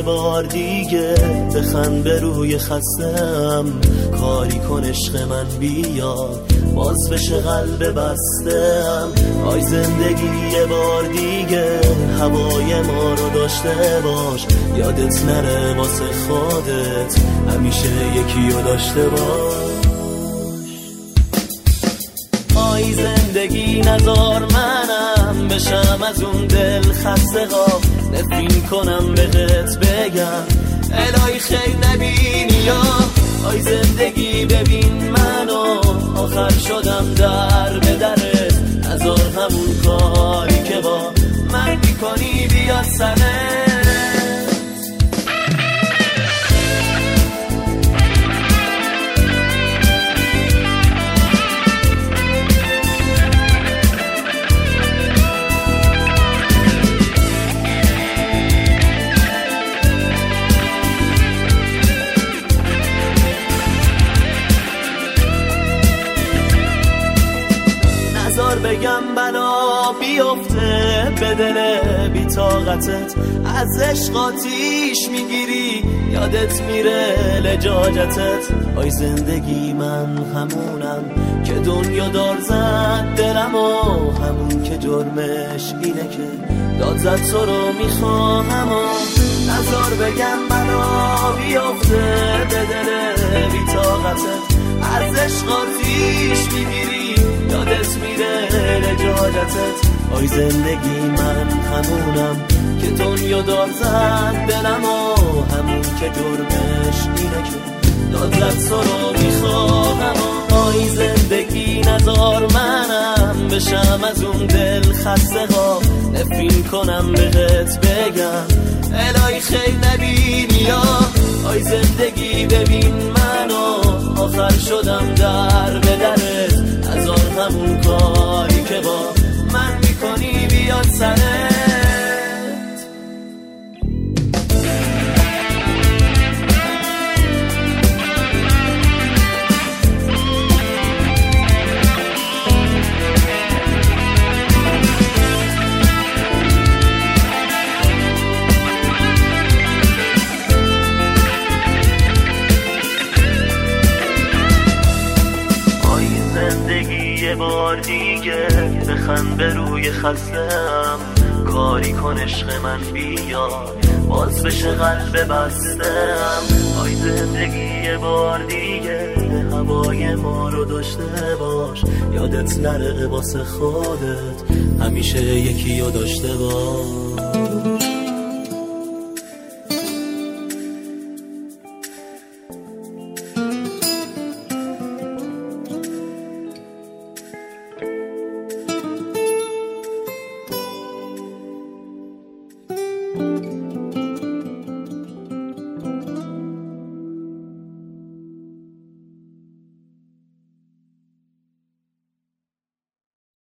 یه بار دیگه بخند به روی خستم، کاری کن عشق من بیا باز بشه قلب بستم. آی زندگی یه بار دیگه هوای ما رو داشته باش، یادت نره واسه خودت همیشه یکی رو داشته باش. آی زندگی نذار منم بشم از اون دل خسته‌ها، نفرین کنم بهت بگم الهی خیر نبینی یا. آی زندگی ببین منو آخر شدم در به درت، نذار همون کاری که با من میکنی بیاد سرت. بگم بلا بیفته به دل بی طاقتت، از عشق آتیش میگیری یادت میره لجاجتت. آی زندگی من همونم که دنیا دار زد دلم و همون که جرمش اینه که داد زد تو رو میخواهم و نظر بگم بلا بیفته به دل بی طاقتت، از عشق آتیش میگیری یادت میره لجاجتت. آی زندگی من همونم که دنیا دار زد دلم و همون که جرمش اینه که داد زد تو رو میخواهم. آی زندگی نذار منم بشم از اون دل خسته‌ها، نفرین کنم بهت بگم الهی خیر نبینی یا. آی زندگی ببین منو آخر شدم در به درت، نذار همون کاری که با من میکنی بیاد سرت. یه بار دیگه بخند به روی خستم، کاری کن عشق من بیا باز بشه قلب بستم. آی زندگی یه بار دیگه هوای ما رو داشته باش، یادت نره واسه خودت همیشه یکی رو داشته باش.